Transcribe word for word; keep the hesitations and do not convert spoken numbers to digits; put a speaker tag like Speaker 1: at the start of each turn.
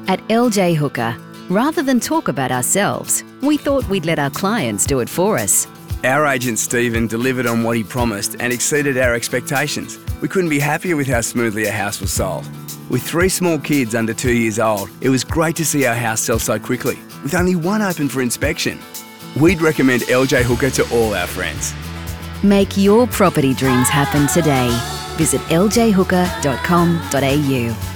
Speaker 1: At L J Hooker, rather than talk about ourselves, we thought we'd let our clients do it for us.
Speaker 2: Our agent Stephen delivered on what he promised and exceeded our expectations. We couldn't be happier with how smoothly our house was sold. With three small kids under two years old, it was great to see our house sell so quickly, with only one open for inspection. We'd recommend L J Hooker to all our friends.
Speaker 1: Make your property dreams happen today. Visit l j hooker dot com dot a u.